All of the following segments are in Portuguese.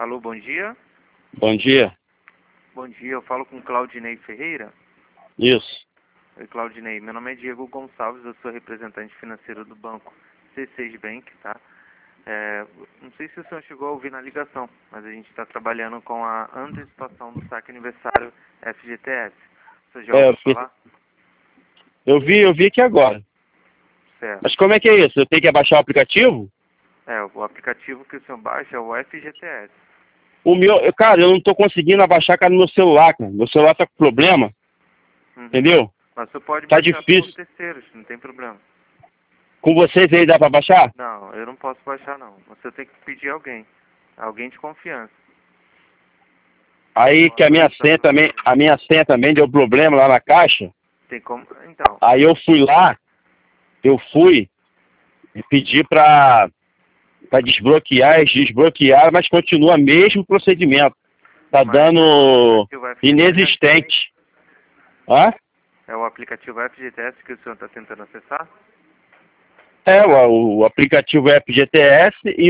Alô, bom dia. Bom dia. Bom dia, eu falo com Claudinei Ferreira. Isso. Oi, Claudinei. Meu nome é Diego Gonçalves, eu sou representante financeiro do banco C6 Bank, tá? Não sei se o senhor chegou a ouvir na ligação, mas a gente está trabalhando com a antecipação do saque aniversário FGTS. Você já ouviu falar? Eu vi aqui agora. Certo. Mas como é que é isso? Eu tenho que abaixar o aplicativo? O aplicativo que o senhor baixa é o FGTS. Cara, eu não tô conseguindo abaixar, cara, no meu celular, cara. Meu celular tá com problema. Uhum. Entendeu? Mas você pode Tá baixar difícil. por terceiros, não tem problema. Com vocês aí dá pra baixar? Não, eu não posso baixar não. Você tem que pedir alguém de confiança. Aí que a minha senha também deu problema lá na caixa. Tem como? Então. Aí eu fui e pedi pra desbloquear, eles desbloquearam, mas continua o mesmo procedimento. Tá dando inexistente. Hã? É o aplicativo FGTS que o senhor está tentando acessar? O aplicativo FGTS e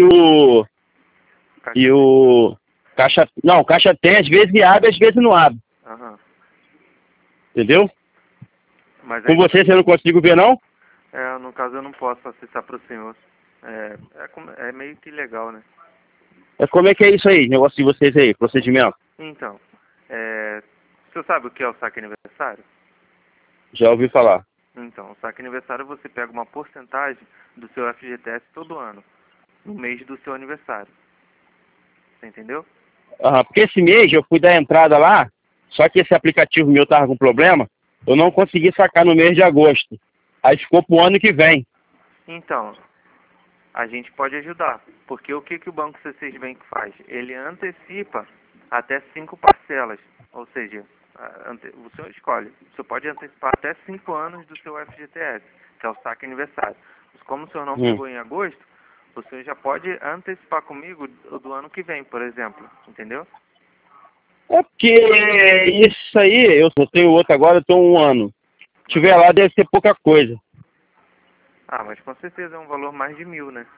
o Caixa... Não, o Caixa tem, às vezes abre, às vezes não abre. Aham. Entendeu? Mas Com você não consigo ver, não? No caso eu não posso acessar para o senhor. É meio que ilegal, né? Como é que é isso aí, negócio de vocês aí, procedimento? Então, o senhor sabe o que é o saque aniversário? Já ouvi falar. Então, o saque aniversário você pega uma porcentagem do seu FGTS todo ano, no mês do seu aniversário. Você entendeu? Porque esse mês eu fui dar entrada lá, só que esse aplicativo meu tava com problema, eu não consegui sacar no mês de agosto. Aí ficou pro ano que vem. Então, a gente pode ajudar, porque o que o Banco C6 Bank faz? Ele antecipa até 5 parcelas, ou seja, o senhor escolhe. O senhor pode antecipar até 5 anos do seu FGTS, que é o saque aniversário. Como o senhor não pegou em agosto, o senhor já pode antecipar comigo do ano que vem, por exemplo, entendeu? É porque isso aí, eu tenho outro agora, eu tô 1 ano. Se tiver lá, deve ser pouca coisa. Mas com certeza é um valor mais de 1.000, né?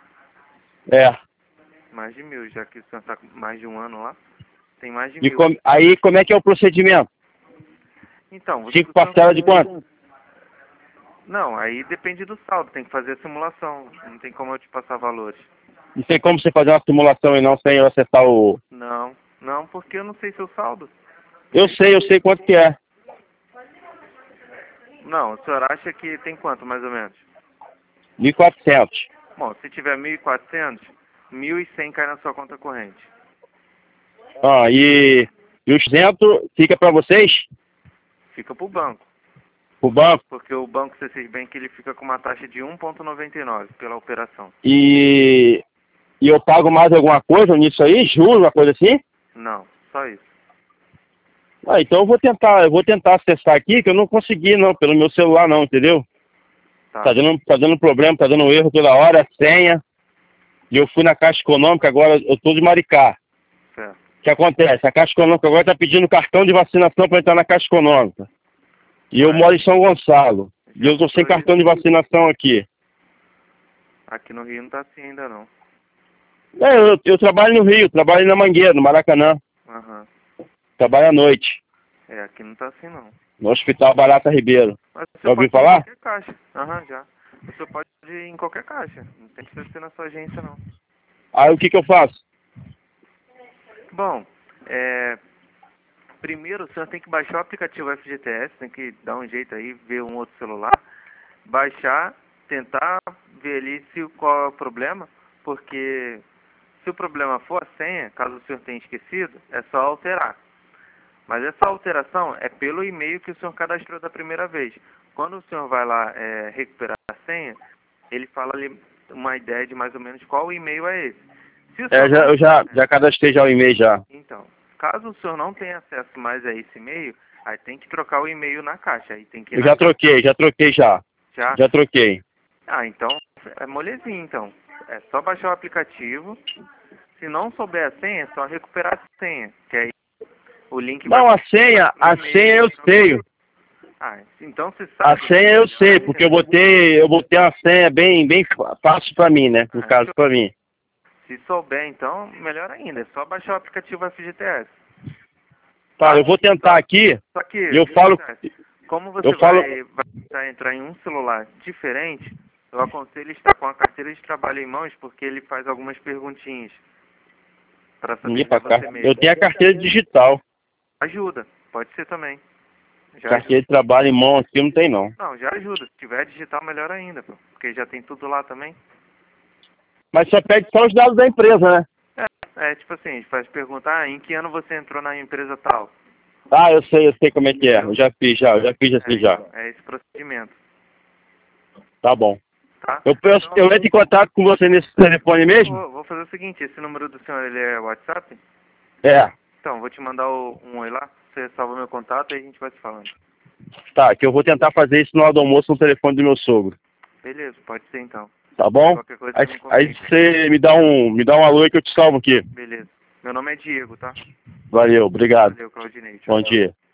Mais de 1.000, já que o senhor está com mais de 1 ano lá, tem mais de 1.000. Aí, como é que é o procedimento? Então, 5 parcelas de quanto? Não, aí depende do saldo, tem que fazer a simulação, não tem como eu te passar valores. Não tem como você fazer uma simulação e não sem eu acertar o... Não, porque eu não sei seu saldo. Eu sei quanto que é. Não, o senhor acha que tem quanto, mais ou menos? 1.400. Bom, se tiver 1.400, 1.100 cai na sua conta corrente. E os 200 fica para vocês? Fica pro banco. Pro banco? Porque o Banco C6 Bank ele fica com uma taxa de 1,99 pela operação. E eu pago mais alguma coisa nisso aí? Juros, uma coisa assim? Não, só isso. Então eu vou tentar acessar aqui, que eu não consegui não, pelo meu celular não, entendeu? Tá dando problema, tá dando erro toda hora, senha. E eu fui na Caixa Econômica, agora eu tô de Maricá. Certo. O que acontece? A Caixa Econômica agora tá pedindo cartão de vacinação para entrar na Caixa Econômica. E eu moro em São Gonçalo. E eu tô sem cartão de vacinação aqui. Aqui no Rio não tá assim ainda não. Eu trabalho no Rio, trabalho na Mangueira, no Maracanã. Trabalho à noite. Aqui não tá assim não. No Hospital Barata Ribeiro. Já ouviu falar? Em qualquer caixa. Já. Você pode ir em qualquer caixa. Não tem que ser na sua agência não. Aí o que eu faço? Bom, primeiro o senhor tem que baixar o aplicativo FGTS, tem que dar um jeito aí, ver um outro celular, baixar, tentar ver ali qual é o problema, porque se o problema for a senha, caso o senhor tenha esquecido, é só alterar. Mas essa alteração é pelo e-mail que o senhor cadastrou da primeira vez. Quando o senhor vai lá recuperar a senha, ele fala ali uma ideia de mais ou menos qual e-mail é esse. Eu já cadastrei já o e-mail já. Então, caso o senhor não tenha acesso mais a esse e-mail, aí tem que trocar o e-mail na caixa. Aí tem que ir já troquei já. Já troquei. Então é molezinho então. É só baixar o aplicativo. Se não souber a senha, é só recuperar a senha. Que aí o link não, a senha eu sei. Então você sabe. A senha eu sei, porque eu botei uma senha bem fácil para mim, né? No caso para mim. Se souber, então, melhor ainda. É só baixar o aplicativo FGTS. Tá, eu vou tentar aqui. Só que, eu falo... como você vai entrar em um celular diferente, eu aconselho estar com a carteira de trabalho em mãos, porque ele faz algumas perguntinhas. Para saber você mesmo. Eu tenho a carteira digital. Ajuda, pode ser também. Carteira de trabalho em mão aqui não tem não. Não, já ajuda. Se tiver digital, melhor ainda, pô, porque já tem tudo lá também. Mas só pede só os dados da empresa, né? Tipo assim, a gente faz perguntar, em que ano você entrou na empresa tal? Ah, eu sei como é que é. Eu já fiz assim já. É esse procedimento. Tá bom. Tá? Eu entro em contato com você nesse telefone mesmo? Vou fazer o seguinte, esse número do senhor, ele é WhatsApp? É. Então, vou te mandar um oi lá, você salva meu contato e a gente vai se falando. Tá, que eu vou tentar fazer isso na hora do almoço no telefone do meu sogro. Beleza, pode ser então. Tá bom? Qualquer coisa Aí você me dá um alô aí que eu te salvo aqui. Beleza. Meu nome é Diego, tá? Valeu, obrigado. Valeu, Claudinei. Bom dia.